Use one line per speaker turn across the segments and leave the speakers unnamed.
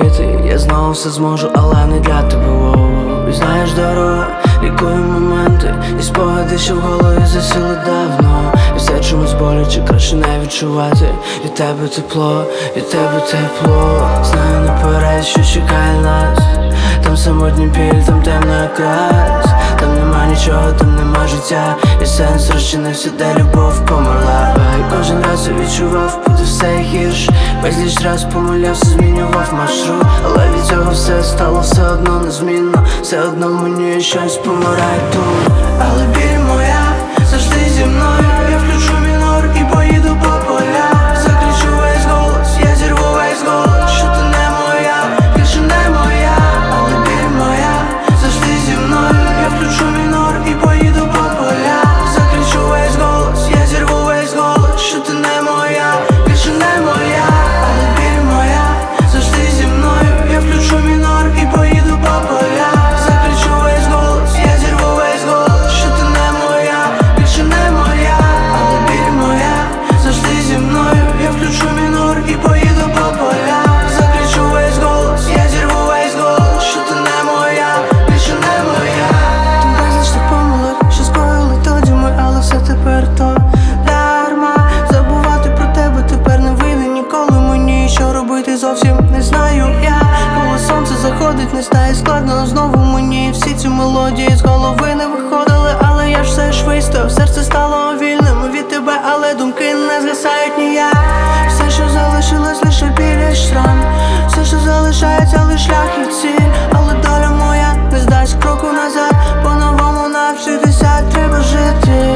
говорити. Я знову все зможу, але не для тебе. Воу. І знаєш, дорога лікує моменти, і спогади, що в голові засіли давно. І все чомусь боляче, краще не відчувати. Від тебе тепло, від тебе тепло. Знаю наперед, що чекає нас. Там самотній біль, там темна якраз. Там нема нічого, там нема життя. І сенс розчинився, де любов померла. І кожен раз я відчував, буде все гірше. Безліч раз помилявся, змінював маршрут. Але від цього все стало все одно незмінно. Все одно мені щось помирає тут. Але біль моя завжди зі мною. Я включу мінор і поїду по полях. Закричу весь голос, я зірву весь голос. Що ти не моя, більше не моя. Але біль моя завжди зі мною. Я включу мінор і поїду по полях. Закричу весь голос, я зірву весь голос. Що ти не моя, більше не моя. Але біль моя завжди зі мною. Я включу мінор і поїду по полях. Закричу весь голос, я зірву весь голос. Що ти не моя, більше не моя. Але біль моя завжди зі мною. Я включу мінор і поїду по полях. Закричу весь голос, я зірву весь голос. Що ти не моя, більше не моя. Там безліч тих помилок, що скоїли тоді ми, але все тепер то дарма. Забувати про тебе тепер не вийде ніколи мені. Що робити зовсім не знаю я. Коли сонце заходить, не стає складно знову мені. Всі ці мелодії з голови не виходили, але я ж все ж вистояв. Серце стало вільним від тебе, але думки не згасають ніяк. Все, що залишилось, лише біль і шрам. Все, що залишається, лиш шлях і ціль. Але доля моя не здасть кроку назад. По-новому навчитися треба жити,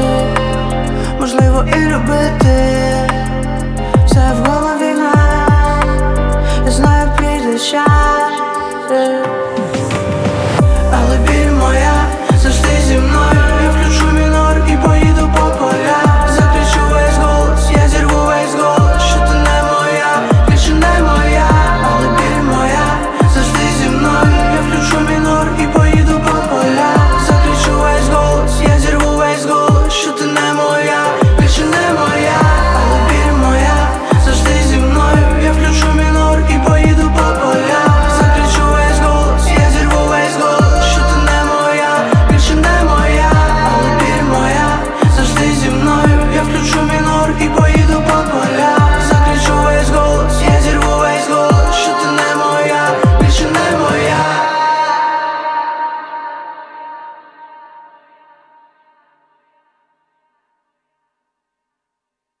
можливо і любити. Все в голові нас, я знаю, прийде час. Але біль моя завжди зі мною.